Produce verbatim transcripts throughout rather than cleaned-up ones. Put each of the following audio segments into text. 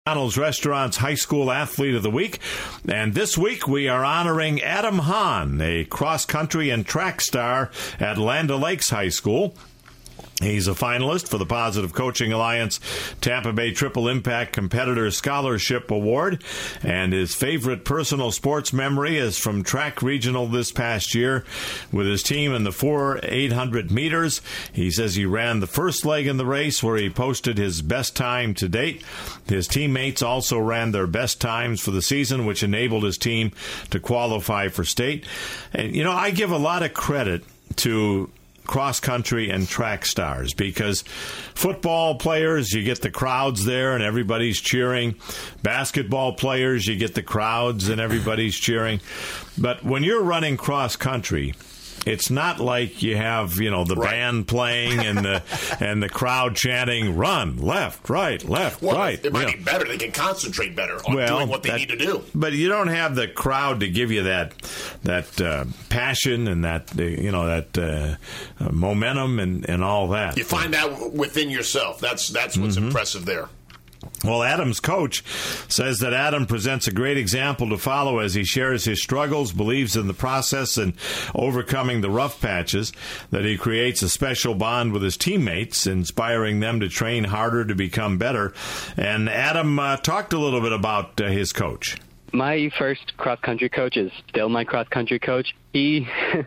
McDonald's Restaurant's High School Athlete of the Week. And this week we are honoring Adam Hahn, a cross-country and track star at Land O'Lakes High School. He's a finalist for the Positive Coaching Alliance Tampa Bay Triple Impact Competitor Scholarship Award, and his favorite personal sports memory is from track regional this past year with his team in the four eight hundred meters. He says he ran the first leg in the race where he posted his best time to date. His teammates also ran their best times for the season, which enabled his team to qualify for state. And, you know, I give a lot of credit to cross-country and track stars, because football players, you get the crowds there and everybody's cheering. Basketball players, you get the crowds and everybody's cheering. But when you're running cross-country, it's not like you have, you know, the right. band playing and the and the crowd chanting, run, left, right, left, well, right. It might you be know. better. They can concentrate better on well, doing what they that, need to do. But you don't have the crowd to give you that that uh, passion and that, uh, you know, that uh, uh, momentum and, and all that. You find that within yourself. That's, that's what's mm-hmm. impressive there. Well, Adam's coach says that Adam presents a great example to follow as he shares his struggles, believes in the process and overcoming the rough patches, that he creates a special bond with his teammates, inspiring them to train harder to become better. And Adam uh, talked a little bit about uh, his coach. My first cross-country coach is still my cross-country coach. He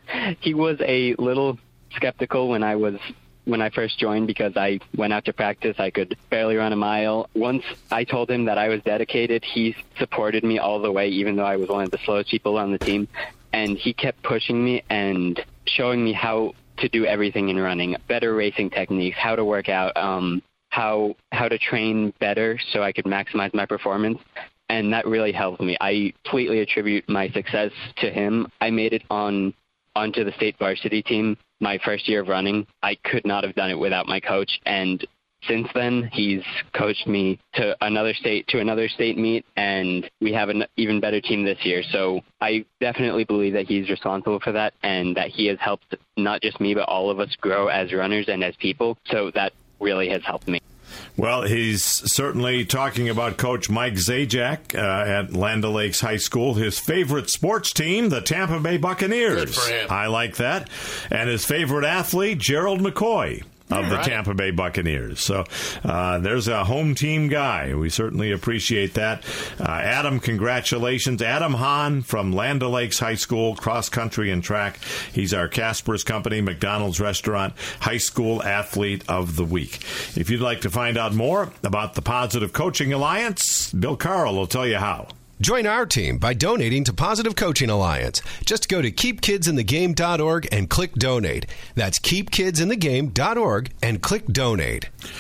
he was a little skeptical when I was when I first joined, because I went out to practice. I could barely run a mile. Once I told him that I was dedicated, he supported me all the way, even though I was one of the slowest people on the team. And he kept pushing me and showing me how to do everything in running, better racing techniques, how to work out, um, how how to train better so I could maximize my performance. And that really helped me. I completely attribute my success to him. I made it on onto the state varsity team my first year of running. I could not have done it without my coach, and since then he's coached me to another state to another state meet, and we have an even better team this year. So I definitely believe that he's responsible for that, and that he has helped not just me but all of us grow as runners and as people. So that really has helped me. Well, he's certainly talking about Coach Mike Zajac uh, at Land O'Lakes High School. His favorite sports team, the Tampa Bay Buccaneers. Good for him. I like that. And his favorite athlete, Gerald McCoy of the right. Tampa Bay Buccaneers. So uh, there's a home team guy. We certainly appreciate that. Uh, Adam, congratulations. Adam Hahn from Land O'Lakes High School, cross country and track. He's our Casper's Company, McDonald's Restaurant, High School Athlete of the Week. If you'd like to find out more about the Positive Coaching Alliance, Bill Carl will tell you how. Join our team by donating to Positive Coaching Alliance. Just go to keep kids in the game dot org and click donate. That's keep kids in the game dot org and click donate.